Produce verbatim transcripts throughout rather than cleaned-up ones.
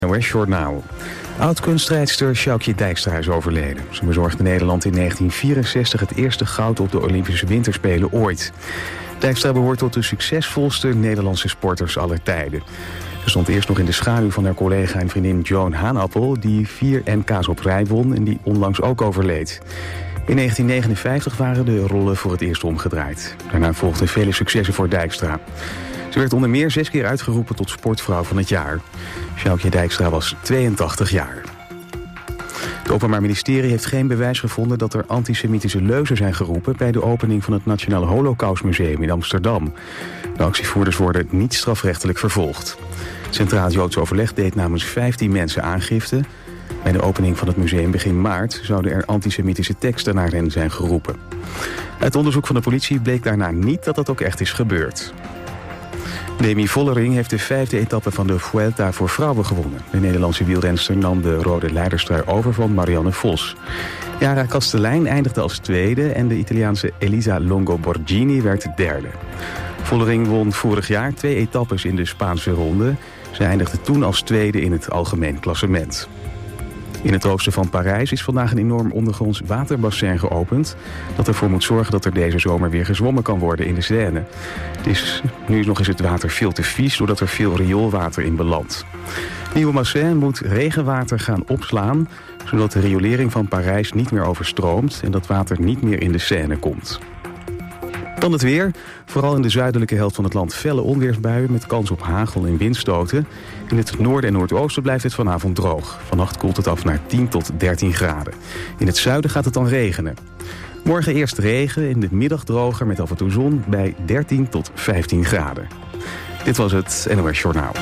N O S Journaal. Oud-kunstrijdster Sjoukje Dijkstra is overleden. Ze bezorgde Nederland in negentien vierenzestig het eerste goud op de Olympische Winterspelen ooit. Dijkstra behoort tot de succesvolste Nederlandse sporters aller tijden. Ze stond eerst nog in de schaduw van haar collega en vriendin Joan Haanappel, die vier N K's op rij won en die onlangs ook overleed. In negentien negenenvijftig waren de rollen voor het eerst omgedraaid. Daarna volgden vele successen voor Dijkstra. Ze werd onder meer zes keer uitgeroepen tot sportvrouw van het jaar. Sjoukje Dijkstra was tweeëntachtig jaar. Het Openbaar Ministerie heeft geen bewijs gevonden dat er antisemitische leuzen zijn geroepen bij de opening van het Nationaal Holocaustmuseum in Amsterdam. De actievoerders worden niet strafrechtelijk vervolgd. Het Centraal Joods Overleg deed namens vijftien mensen aangifte. Bij de opening van het museum begin maart zouden er antisemitische teksten naar hen zijn geroepen. Uit onderzoek van de politie bleek daarna niet dat dat ook echt is gebeurd. Demi Vollering heeft de vijfde etappe van de Vuelta voor vrouwen gewonnen. De Nederlandse wielrenster nam de rode leiderstrui over van Marianne Vos. Yara Kastelein eindigde als tweede en de Italiaanse Elisa Longo Borghini werd derde. Vollering won vorig jaar twee etappes in de Spaanse ronde. Ze eindigde toen als tweede in het algemeen klassement. In het oosten van Parijs is vandaag een enorm ondergronds waterbassin geopend, dat ervoor moet zorgen dat er deze zomer weer gezwommen kan worden in de Seine. Het is, nu nog is het water veel te vies, doordat er veel rioolwater in belandt. Het nieuwe bassin moet regenwater gaan opslaan, zodat de riolering van Parijs niet meer overstroomt en dat water niet meer in de Seine komt. Dan het weer. Vooral in de zuidelijke helft van het land felle onweersbuien met kans op hagel en windstoten. In het noorden en noordoosten blijft het vanavond droog. Vannacht koelt het af naar tien tot dertien graden. In het zuiden gaat het dan regenen. Morgen eerst regen, in de middag droger met af en toe zon bij dertien tot vijftien graden. Dit was het N O S Journaal.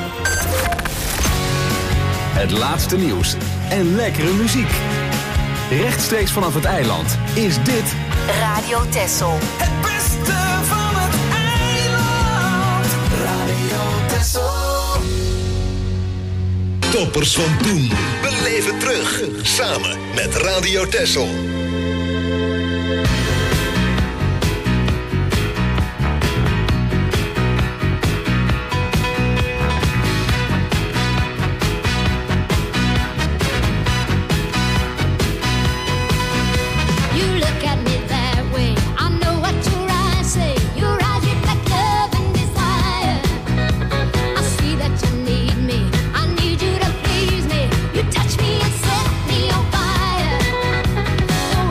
Het laatste nieuws en lekkere muziek. Rechtstreeks vanaf het eiland is dit Radio Texel. Het beste van het eiland. Radio Texel. Toppers van toen. Beleef het terug. Samen met Radio Texel. Touch me and set me on fire.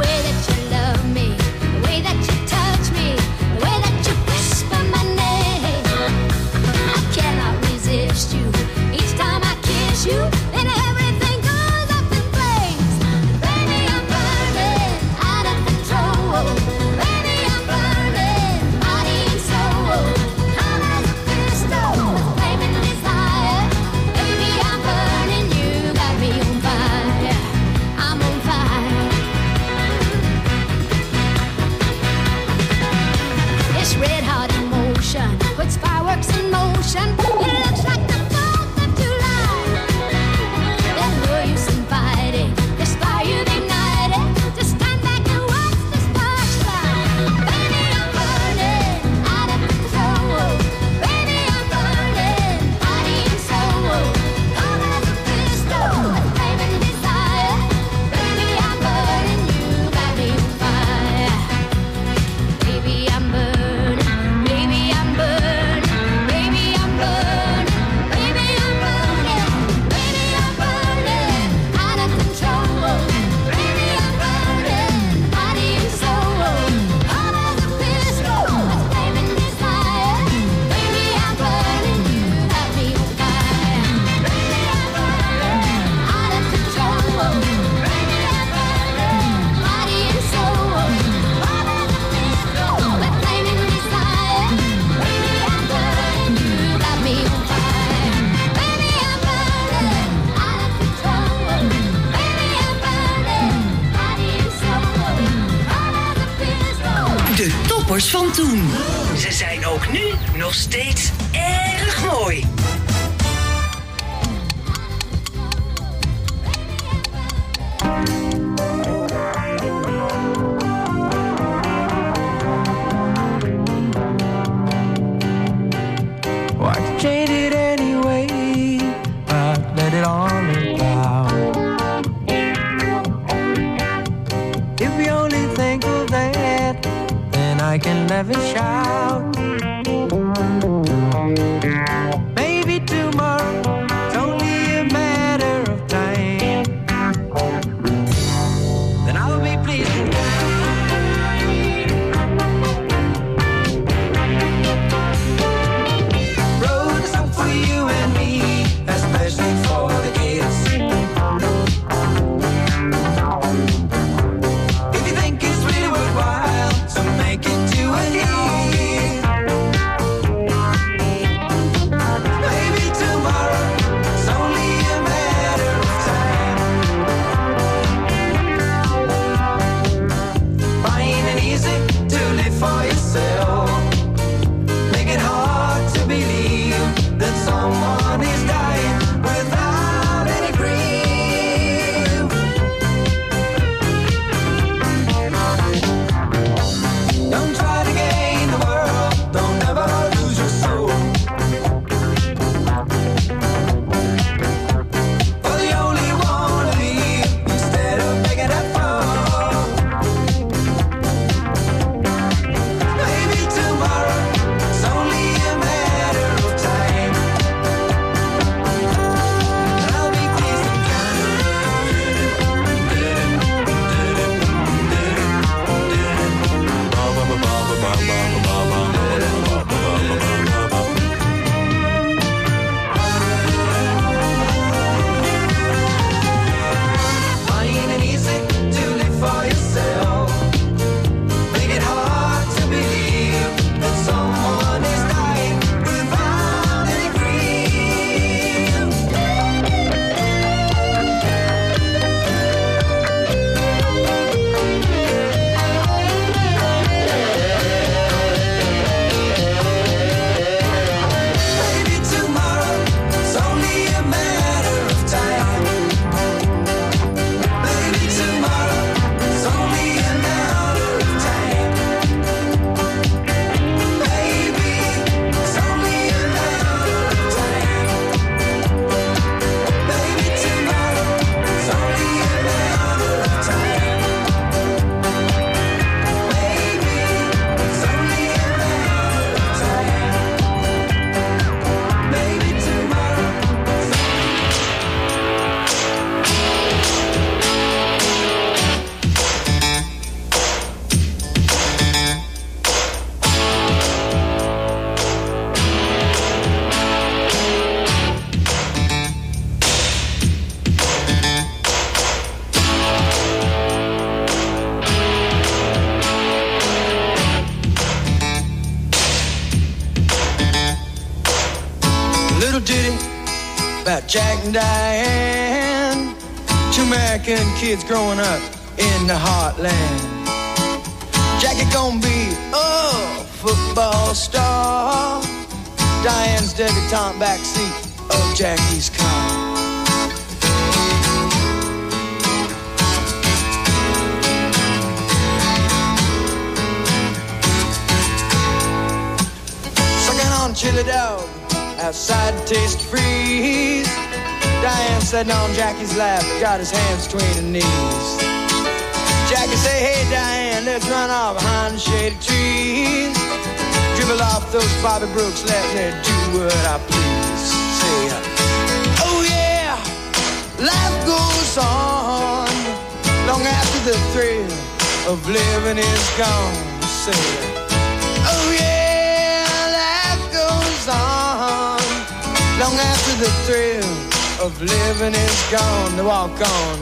toppers van toen. Ze zijn ook nu nog steeds erg mooi. Why'd you change it anyway? I let it all I can laugh and shout. Maybe tomorrow, it's only a matter of time. Then I'll be pleased with road is up for you and me, especially for the kids. If you think it's really worthwhile, so make it to a hit. Maybe tomorrow, it's only a matter of time. Fine and easy to live for yourself. Make it hard to believe that someone is dying without any grief. Don't try to gain the world, don't ever lose your soul. For the only one to leave instead of making that fall. Maybe tomorrow, it's only a matter of time. And I'll be pleased and fine and easy to live for yourself. Make it hard to believe that someone is dying without any grief. Maybe tomorrow, it's only a matter of time. Maybe tomorrow, it's only a matter of time. Maybe it's only a matter of time. Maybe tomorrow, it's only a matter of time. Maybe it's only a matter of time. Maybe tomorrow. Little ditty about Jack and Diane, two American kids growing up in the heartland. Jackie gonna be a football star. Diane's debutante backseat of Jackie's car. Sucking on chili dog outside the taste freeze. Diane sitting on Jackie's lap, got his hands between her knees. Jackie say, hey Diane, let's run off behind the shady trees. Dribble off those Bobby Brooks, let me do what I please. Say, oh yeah, life goes on long after the thrill of living is gone. Say, oh yeah, life goes on long after the thrill of living is gone. To walk on.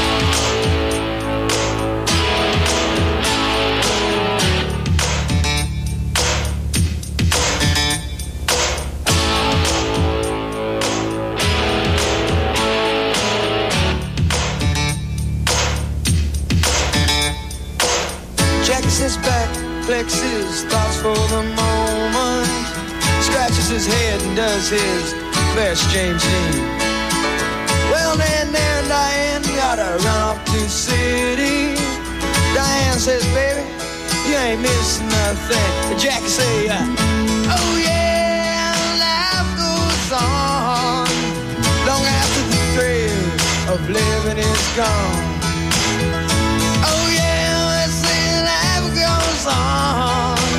Jackie sits back, flexes thoughts for the moment, scratches his head and does his best James Dean. Well, then there, Diane, gotta run off to the city. Diane says, baby, you ain't missing nothing. Jackie say, uh, oh yeah, life goes on long after the thrill of living is gone. Oh yeah, let's say life goes on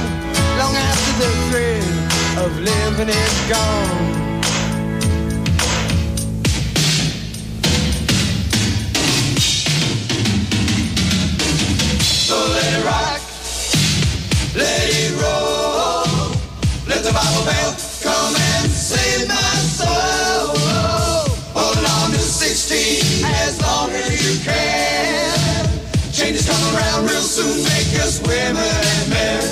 living is gone. So let it rock, let it roll, let the Bible bell come and save my soul. Holding on to sixteen as long as you can. Changes come around real soon, make us women and men.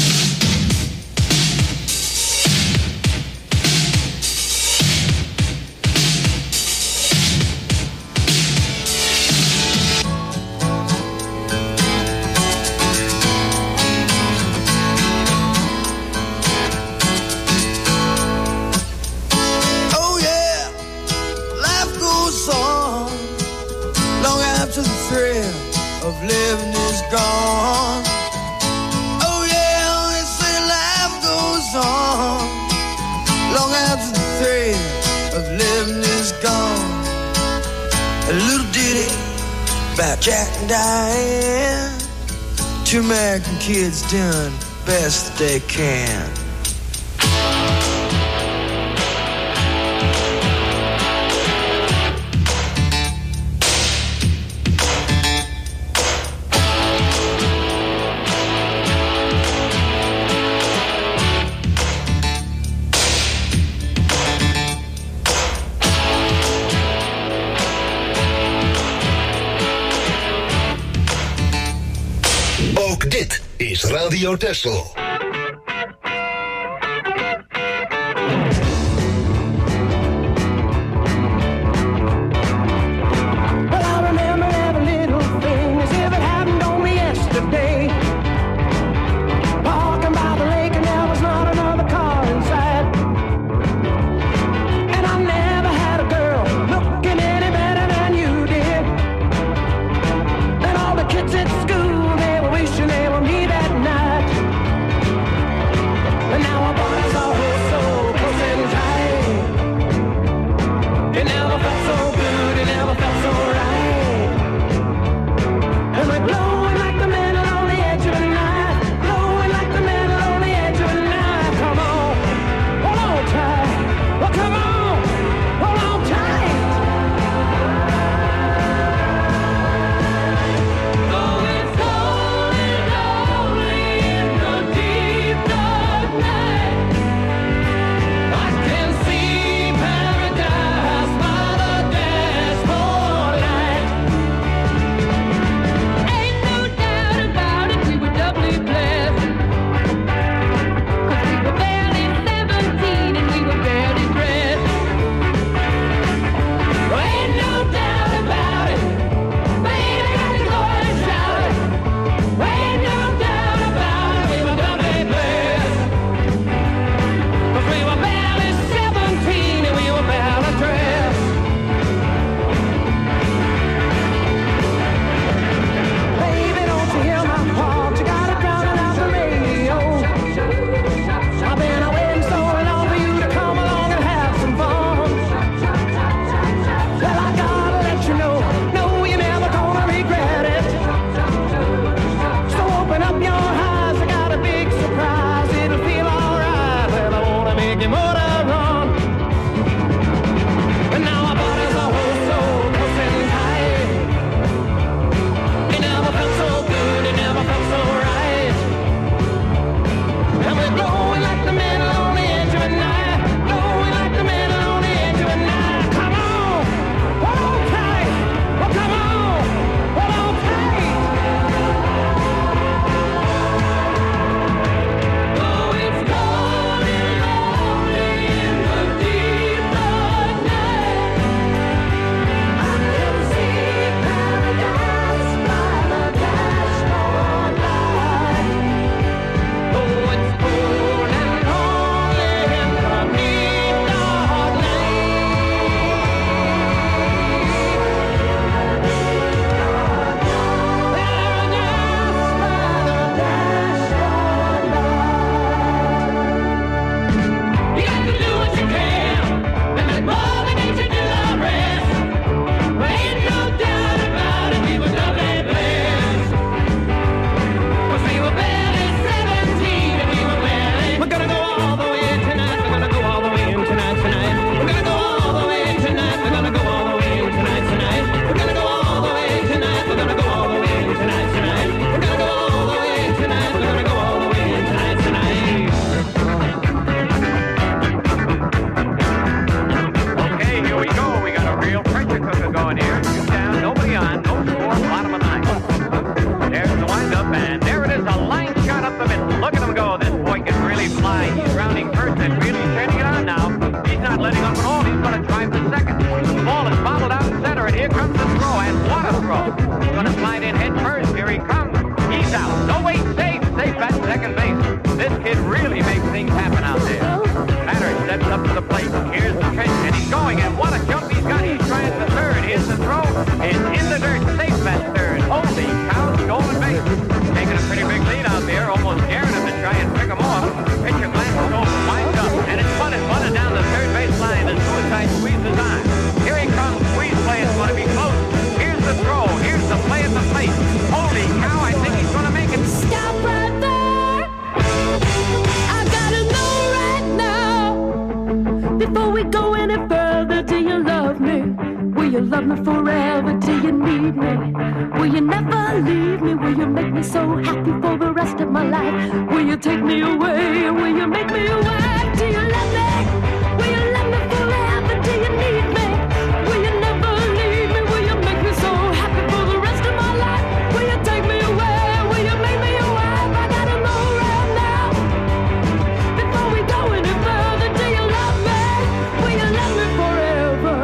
Living is gone. Oh yeah, they say life goes on long after the thrill of living is gone. A little ditty about Jack and Diane, two American kids doing best that they can. Dit is Radio Texel. Kids at school, they were wishing they were me that night. hooker going here. Two down, nobody on, no score, bottom of the ninth. There's the windup, and there it is, a line shot up the middle. Look at him go. This boy can really fly. He's rounding first and really turning it on now. He's not letting up at all. He's going to drive for second. The ball is bobbled out in center, and here comes the throw, and what a throw. He's going to slide in head first. Here he comes. He's out. No, wait, safe. Safe at second base. This kid really makes things happen out there. Batter steps up to the plate. Here's the pitch, and he's going, and what a jump he's got. He's trying for third. Here's the throw. It's in the dirt. Safe at third. Holy cow, stolen base. Taking a pretty big lead out there, almost daring him to try and pick him off. Pitcher glances over, winds up, and it's fun and fun down the third base line. The suicide squeeze is on. Here he comes. Squeeze play is going to be close. Here's the throw. Here's the play at the plate. Holy cow, I think he's going to make it. Stop right there. I gotta know right now. Before we go any further, do you love me? Will you love me forever? Do you need me? Will you never leave me? Will you make me so happy for the rest of my life? Will you take me away? Will you make me your wife? Do you love me? Will you love me forever? Do you need me? Will you never leave me? Will you make me so happy for the rest of my life? Will you take me away? Will you make me your wife? I gotta know right now. Before we go any further, do you love me? Will you love me forever?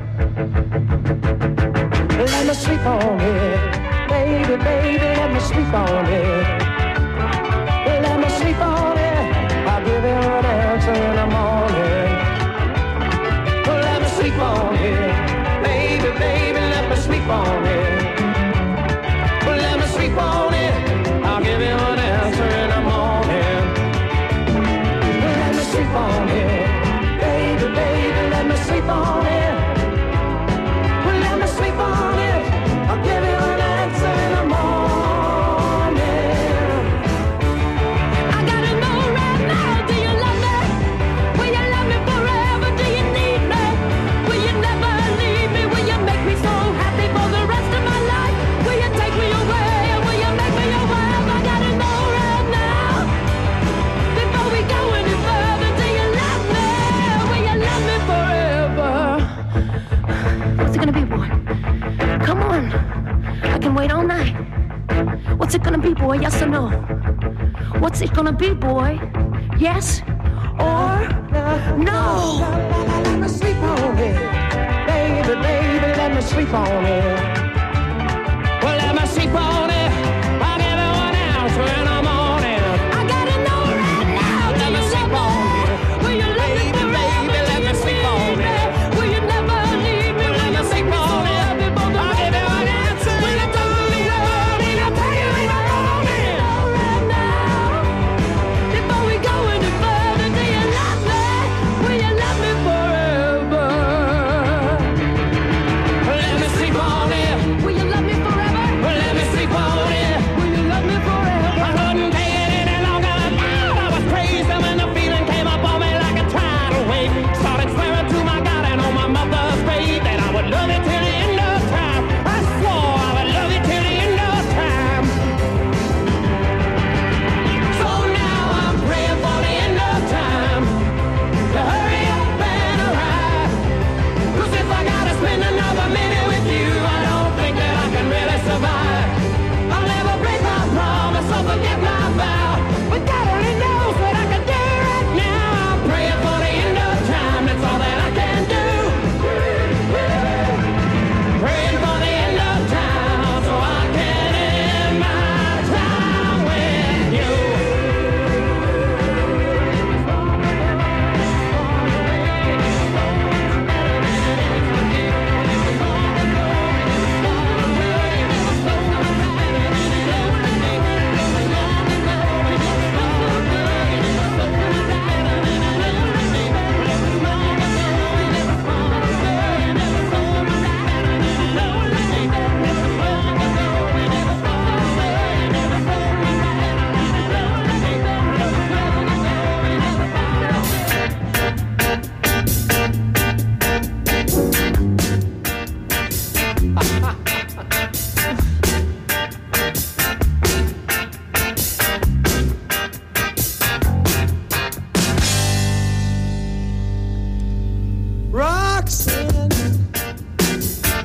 Let me sleep on it, baby, baby, let me sleep on it. Let me sleep on it, I'll give you an answer in the morning. Let me sleep on it, baby, baby, let me sleep on it. Let me sleep on it, I'll give you an answer in the morning. Let me sleep on it, baby, baby, let me sleep on it. Let me sleep on it, I'll give you an answer in the morning. I gotta know right now, do you love me? Will you love me forever? Do you need me? Will you never leave me? Will you make me so happy for the rest of my life? Will you take me away? Will you make me your wife? I gotta know right now. Before we go any further, do you love me? Will you love me forever? What's it gonna be, boy? Come on. I can wait all night. What's it gonna be, boy? Yes or no? What's it gonna be, boy? Yes or no? Let me sleep on it. Baby, baby, let me sleep on it. Well, let me sleep on it. I'll give you an answer in the morning. I gotta know right now. Let me sleep on it. Will you love me forever? Baby, let me sleep on it. Will you never leave me? Let me sleep on it. I'll give you an answer. Will you tell me what? Will you tell me what? Right now. Before we go any further, do you love me? Will you love me forever? Let me sleep on it. Will you love me forever? Let me sleep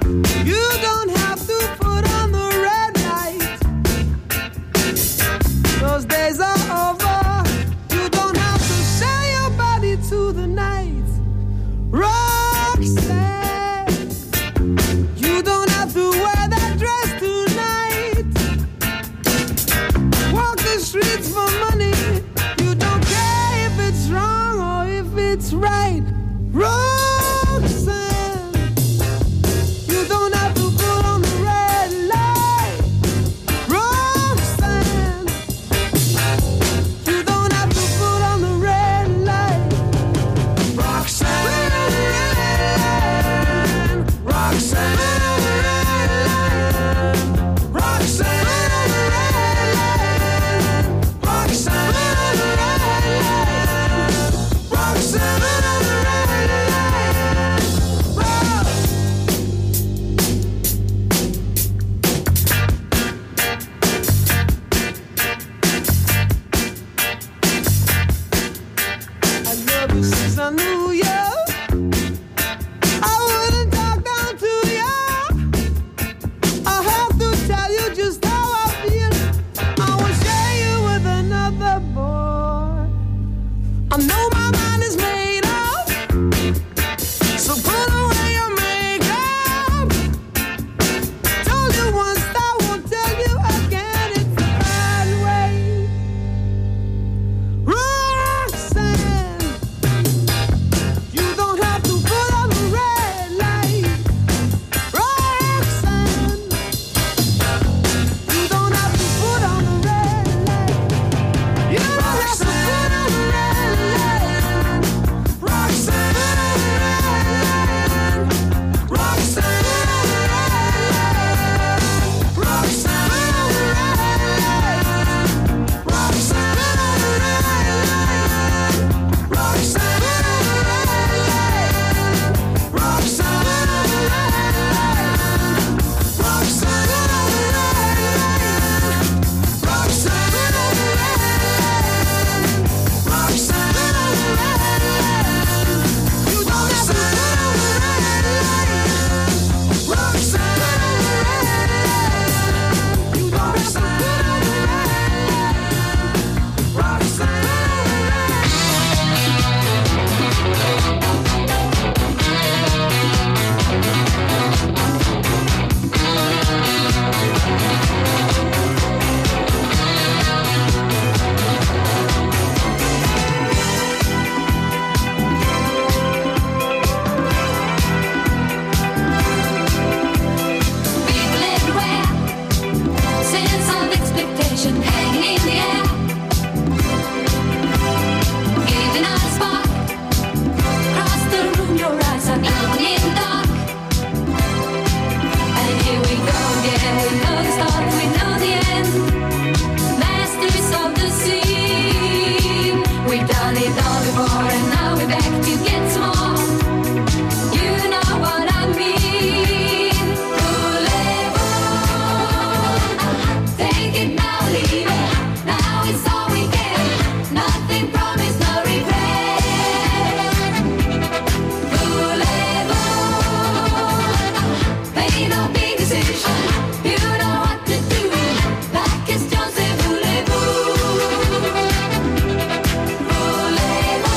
You don't have to put on the red light. Those days are over. You don't have to sell your body to the night. Roxanne, you don't have to wear that dress tonight. Walk the streets for money. You don't care if it's wrong or if it's right. Roxanne, you don't have to put on the red light. Roxanne, you don't have to put on the red light. Roxanne, Roxanne, Roxanne, Roxanne, Roxanne, Roxanne. I love you since I knew you. I wouldn't talk down to you. I have to tell you just how I feel. I won't share you with another boy. I know my mind is made up, so put away your makeup. Told you once, I won't tell you again. It's the bad way. Roxanne, you don't have to put on the red light. Roxanne, you don't have to put on the red light. You don't have to put on the red light. Roxanne, Roxanne, people everywhere, sense of expectation hanging in the air. Giving out a spark across the room, your eyes are glowing in the dark. And here we go again. We know the start, we know the end. Masters of the scene. We've done it all before, and now we're back to get some more. You know what I mean. Voulez-vous? Take it now, leave it. Now it's all we get. Nothing promised, no regret. Voulez-vous? Made no big decision. You know what to do. La question c'est voulez-vous? Voulez-vous?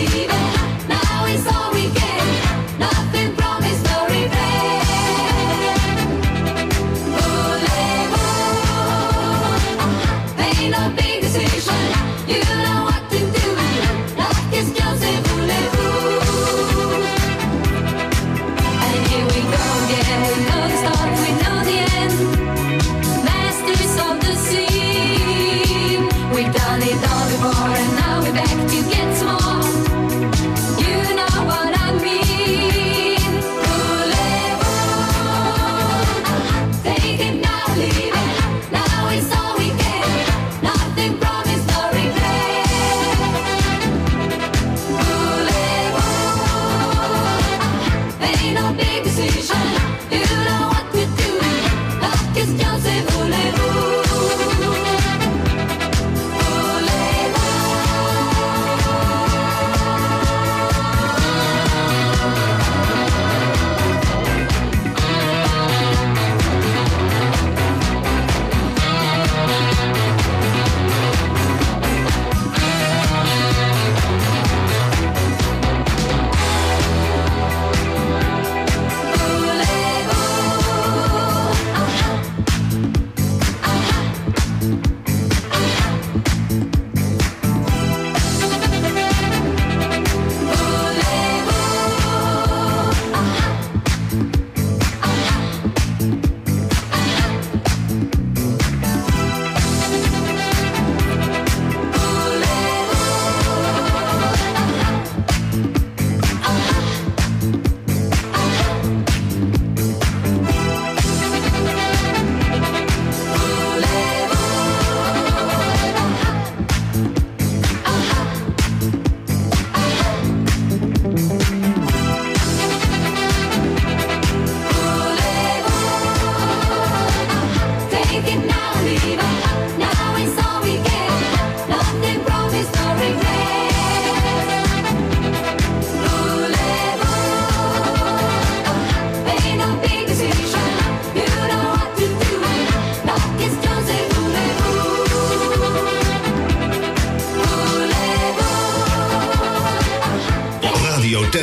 Now it's all we get. Nothing promised, no regret.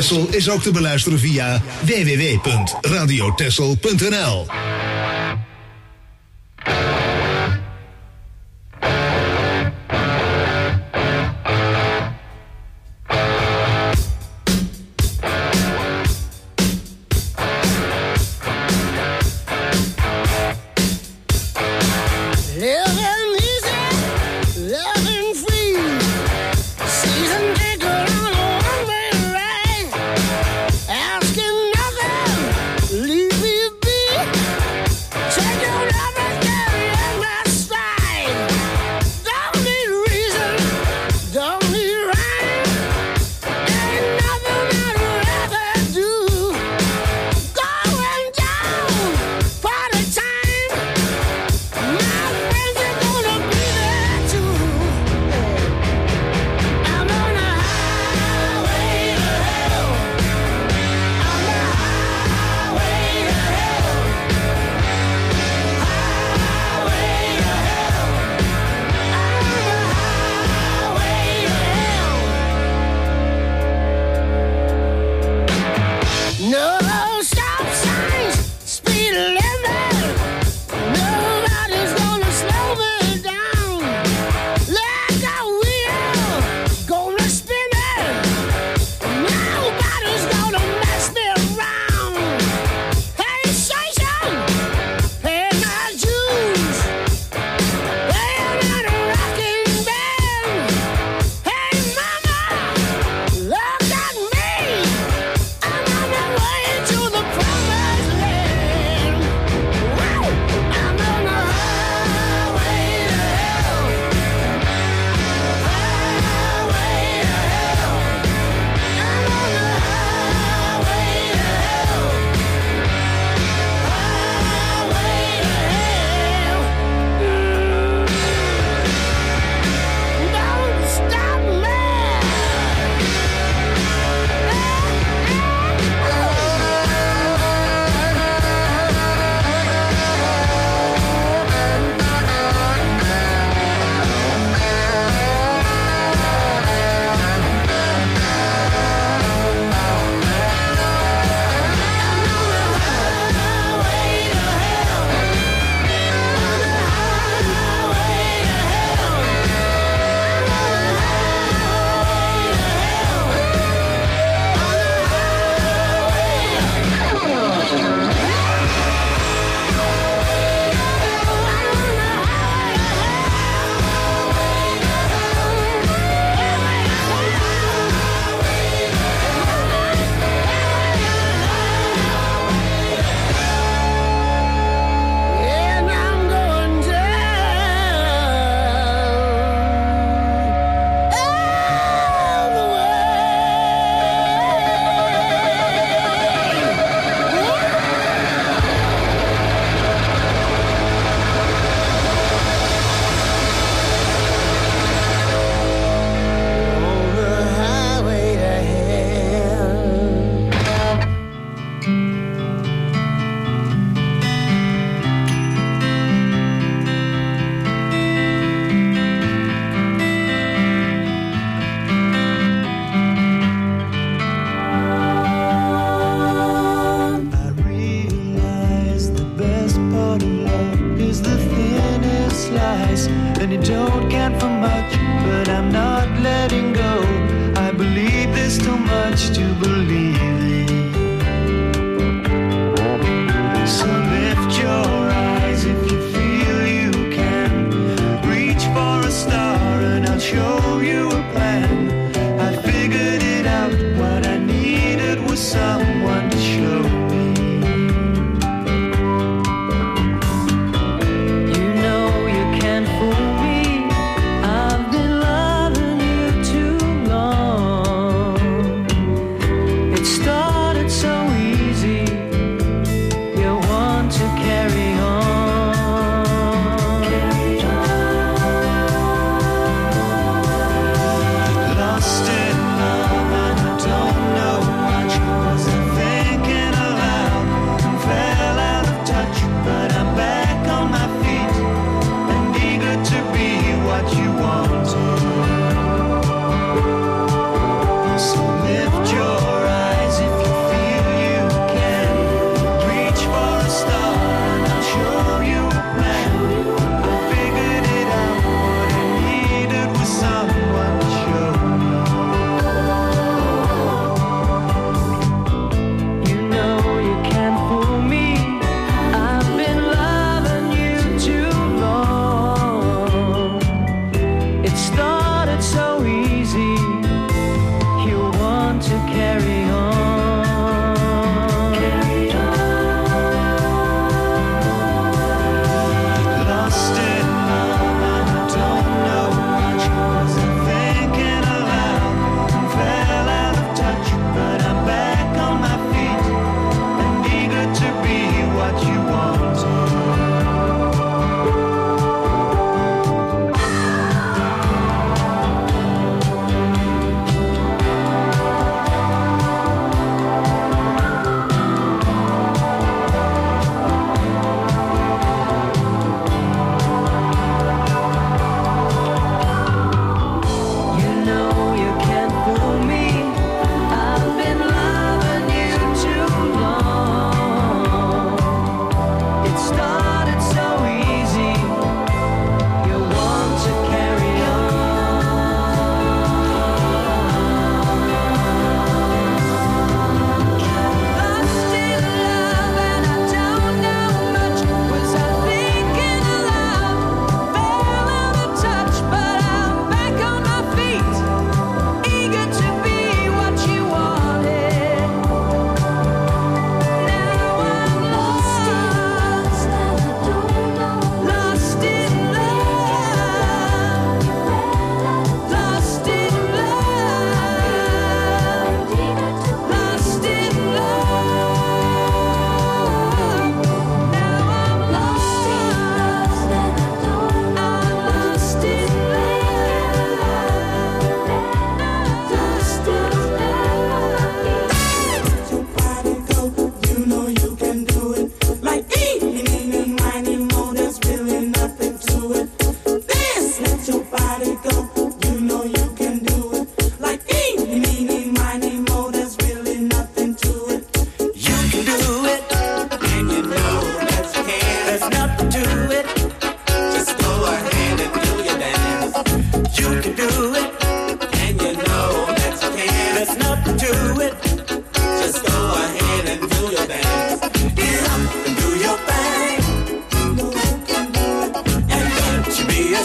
Texel is ook te beluisteren via w w w punt radio texel punt n l.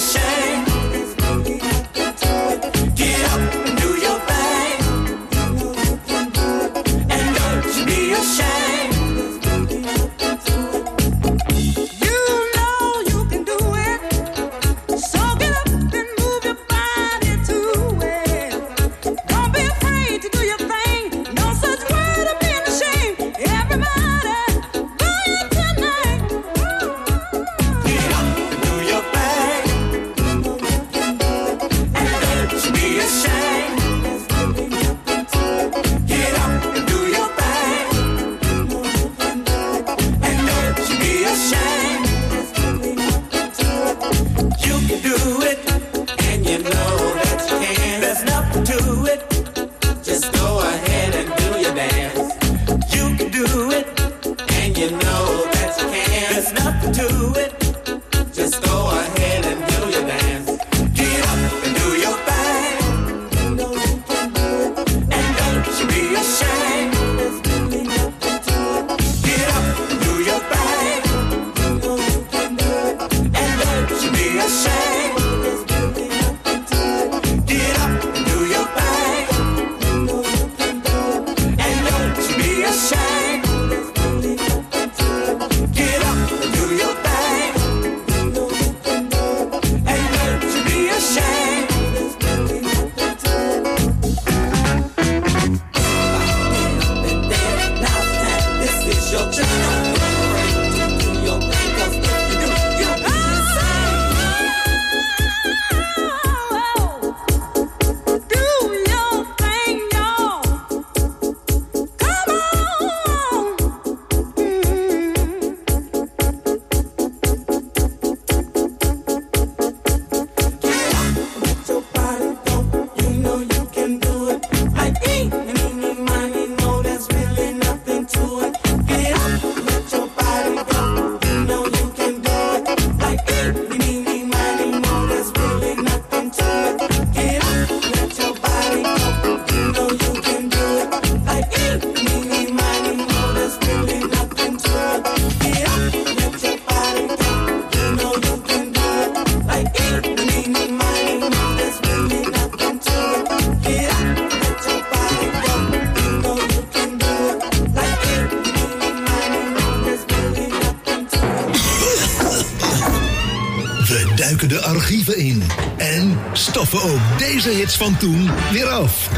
duiken de archieven in en stoffen ook deze hits van toen weer af.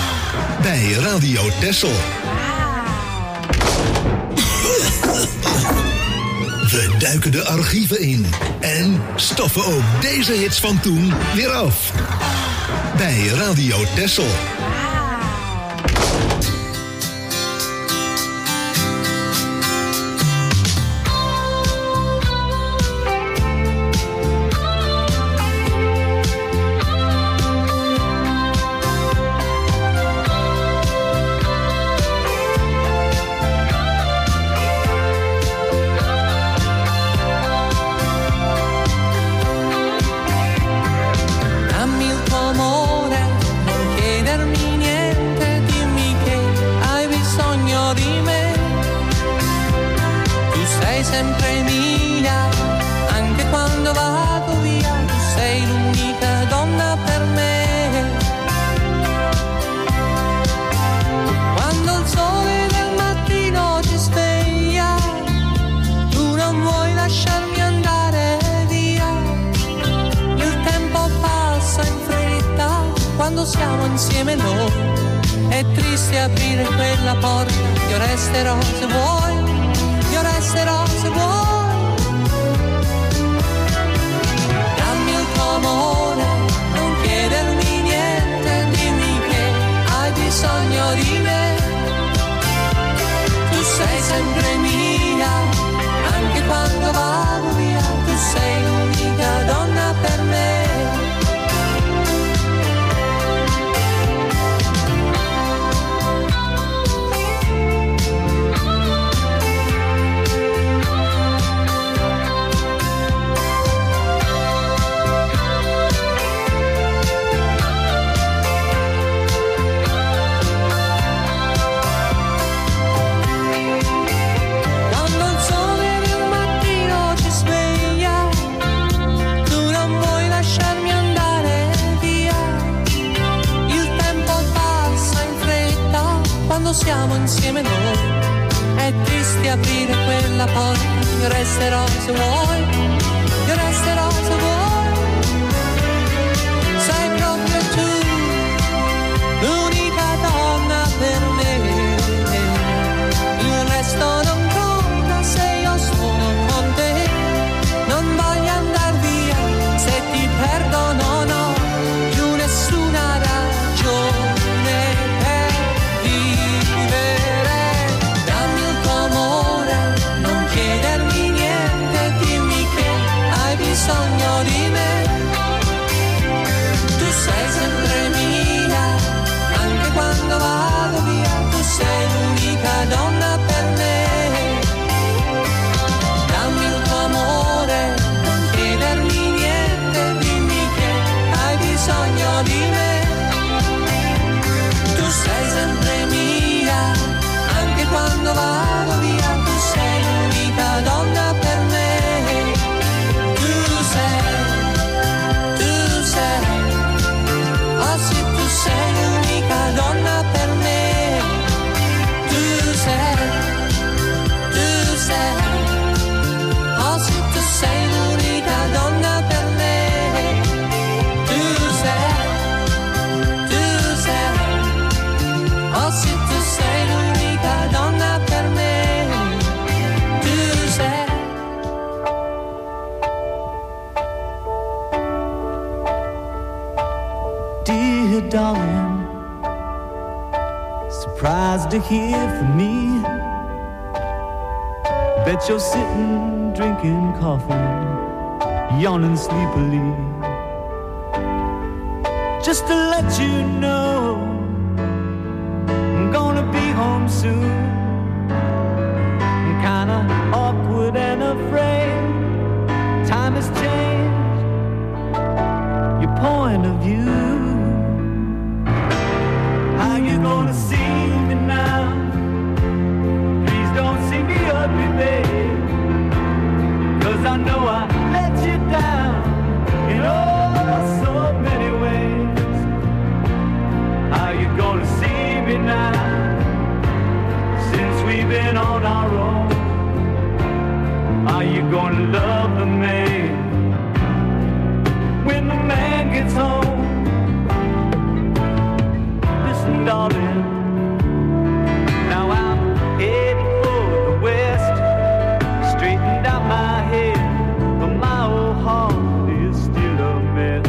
Bij Radio Texel. We duiken de archieven in en stoffen ook deze hits van toen weer af. Bij Radio Texel. resterò se vuoi, io resterò se vuoi. Sei proprio tu, l'unica donna per me. Il resto non conta se io sono con te. Non voglio andar via, se ti perdo non ho più nessuna ragione per vivere. Dammi il tuo amore, non chiedermi niente, dimmi che hai bisogno di me. Tu sei sempre mia, anche quando vado via, tu sei l'unica donna per me. Dammi il tuo amore, non chiedermi niente, dimmi che hai bisogno di me. Tu sei sempre mia, anche quando vado via, tu sei l'unica donna per me. Tu sei, tu sei, oh sì, tu sei l'unica donna per me. Tu sei, tu sei, oh sì, tu sei l'unica donna per me. Tu sei, tu sei, oh sì, tu sei l'unica donna per me. Tu sei. Dear darling, surprised to hear from me. Bet you're sitting drinking coffee, yawning sleepily. Just to let you know, I'm gonna be home soon. I'm kinda awkward and afraid. Time has changed your point of view. How you gonna see me now? Please don't see me ugly, babe, 'cause I know I let you down in oh so many ways. How you gonna see me now? Since we've been on our own, are you gonna love the man when the man gets home? Listen, darling, now I'm heading for the west, straightened out my head, but my old heart is still a mess.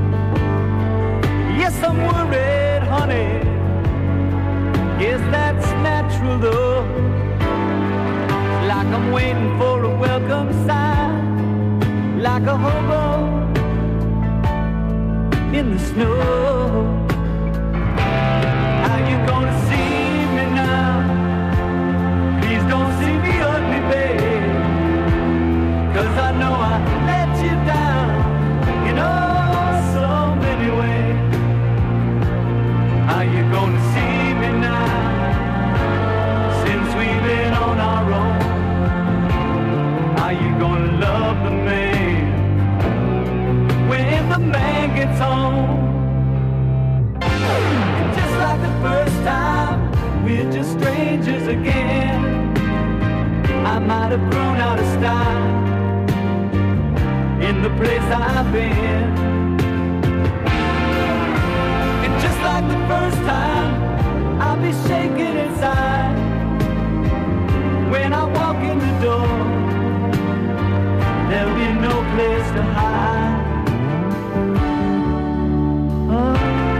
Yes, I'm worried, honey, yes, that's natural though. Like I'm waiting for a welcome sign, like a hobo in the snow. How you gonna see me now? Please don't see me ugly, babe, 'cause I know I let you down in oh so many ways. How you gonna see me now? Since we've been on our own, are you gonna love the man when the man gets home? And just like the first time, we're just strangers again. I might have grown out of style in the place I've been. And just like the first time, I'll be shaking inside when I walk in the door. There'll be no place to hide. Oh,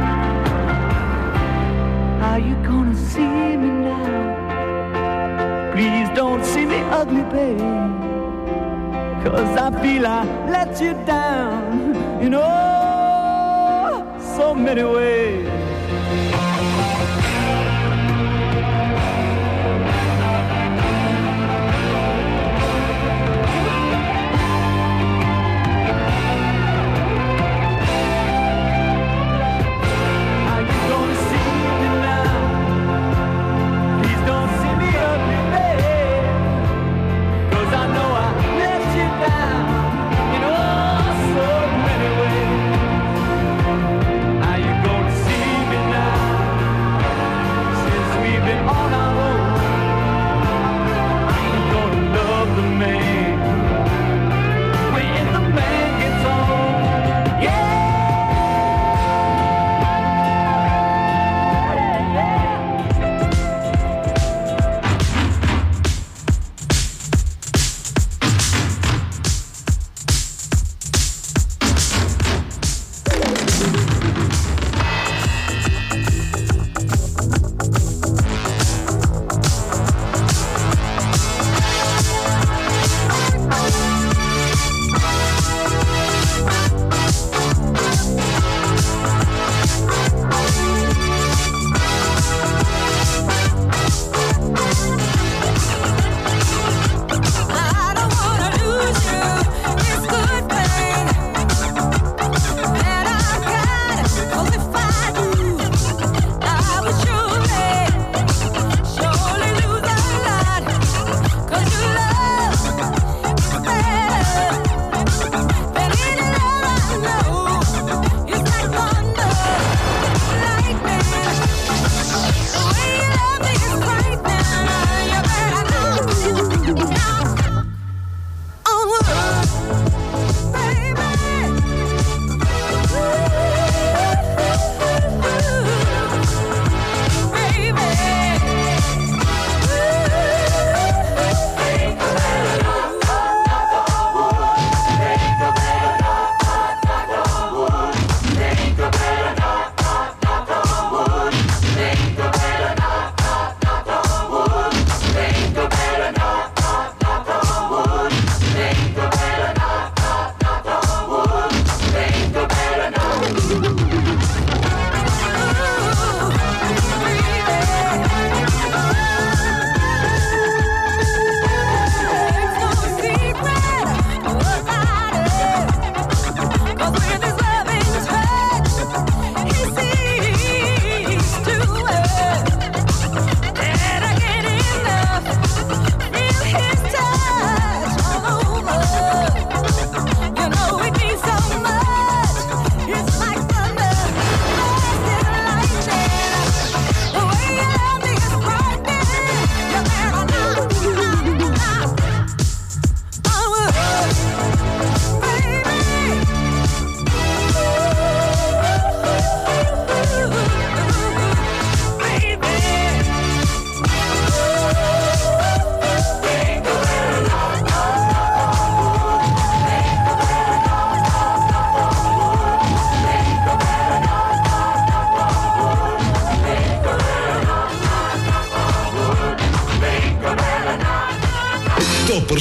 how you gonna see me now? Please don't see me ugly, babe, 'cause I feel I let you down in oh so many ways. Now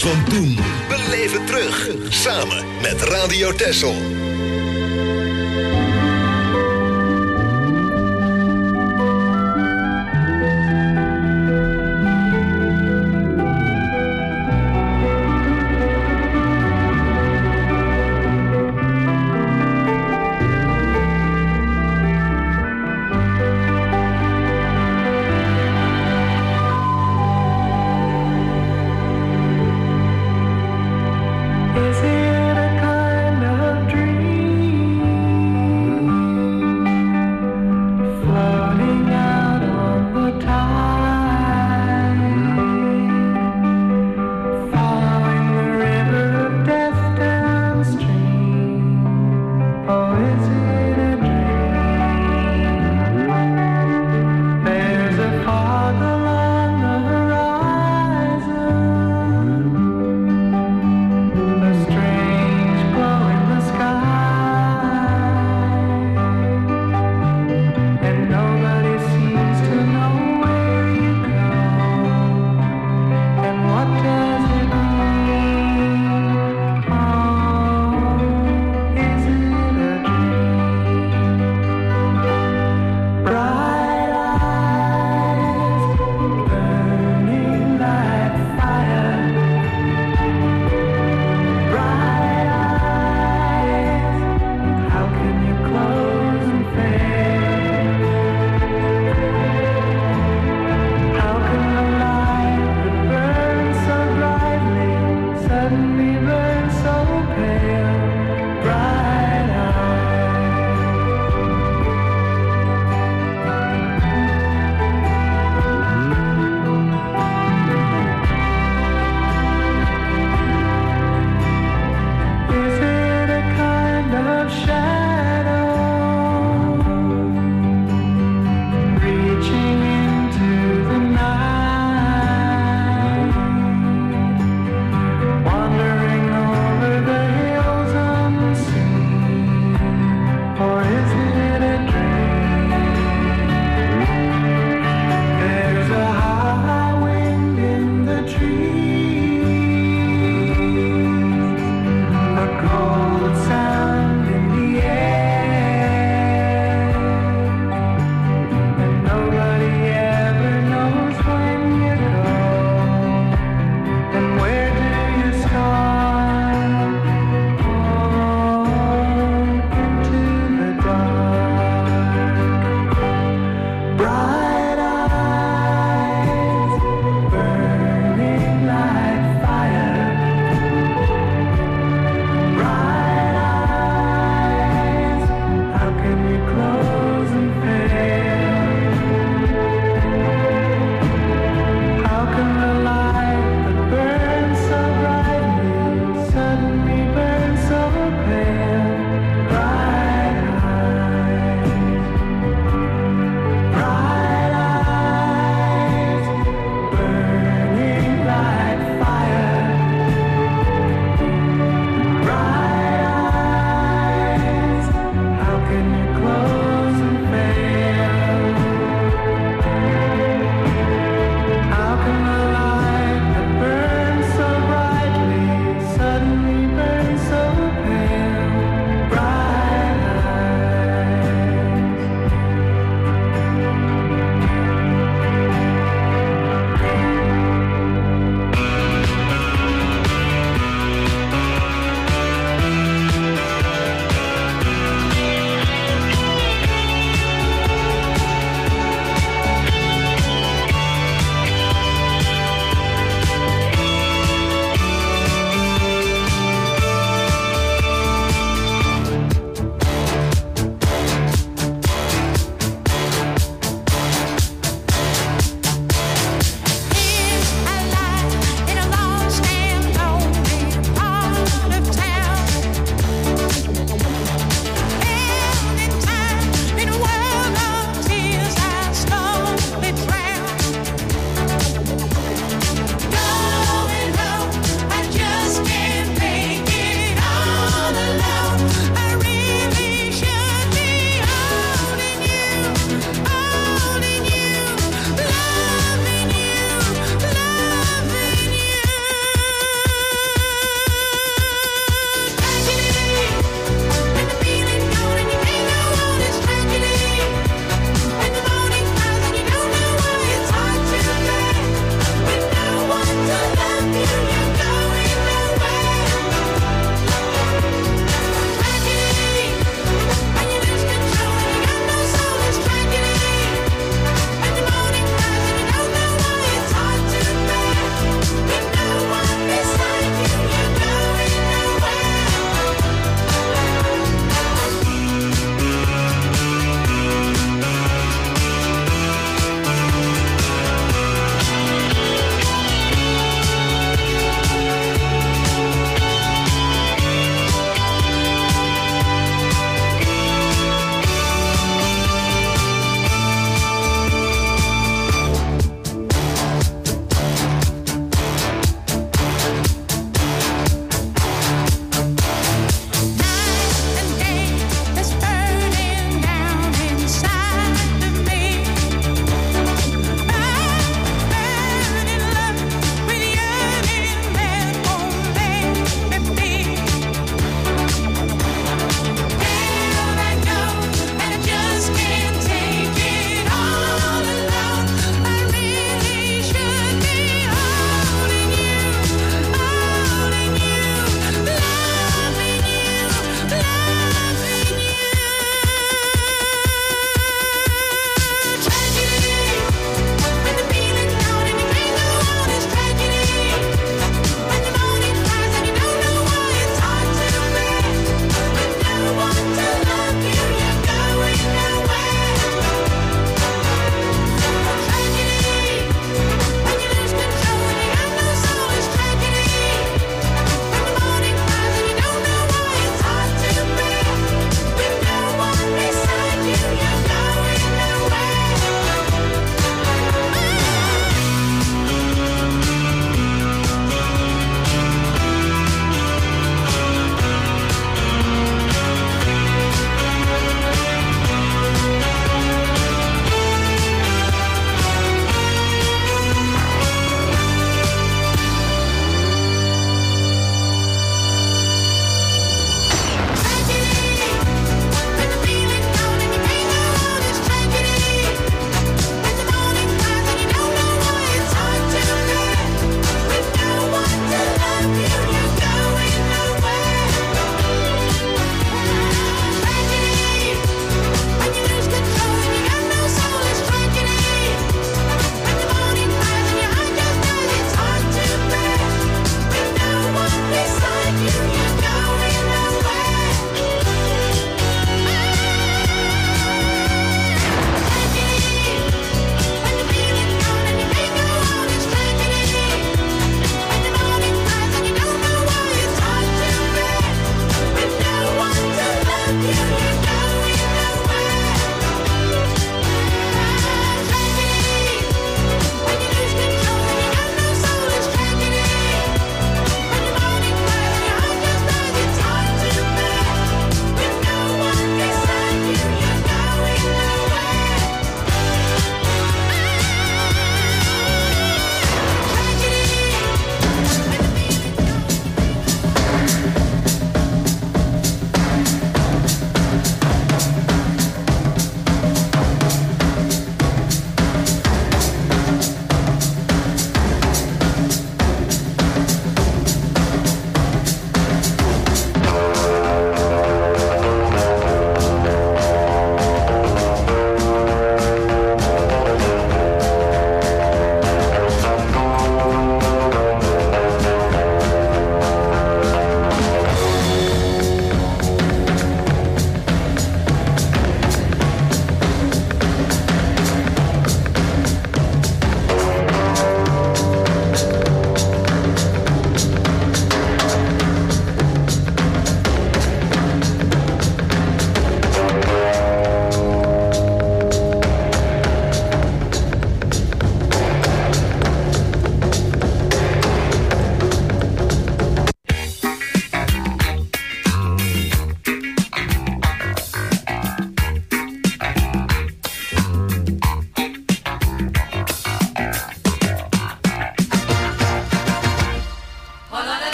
hits van toen. Beleef het terug. Samen met Radio Texel. Is it a kind of dream?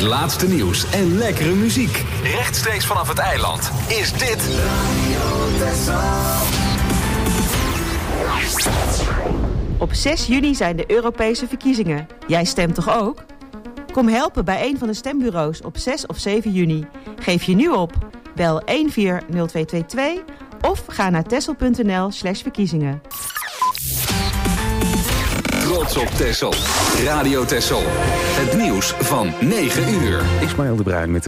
Het laatste nieuws en lekkere muziek. Rechtstreeks vanaf het eiland is dit... Op zes juni zijn de Europese verkiezingen. Jij stemt toch ook? Kom helpen bij een van de stembureaus op zes of zeven juni. Geef je nu op. Bel een vier nul twee twee twee of ga naar texel.nl slash verkiezingen. Trots op Texel. Radio Texel. Het nieuws van negen uur. Ismaël de Bruin met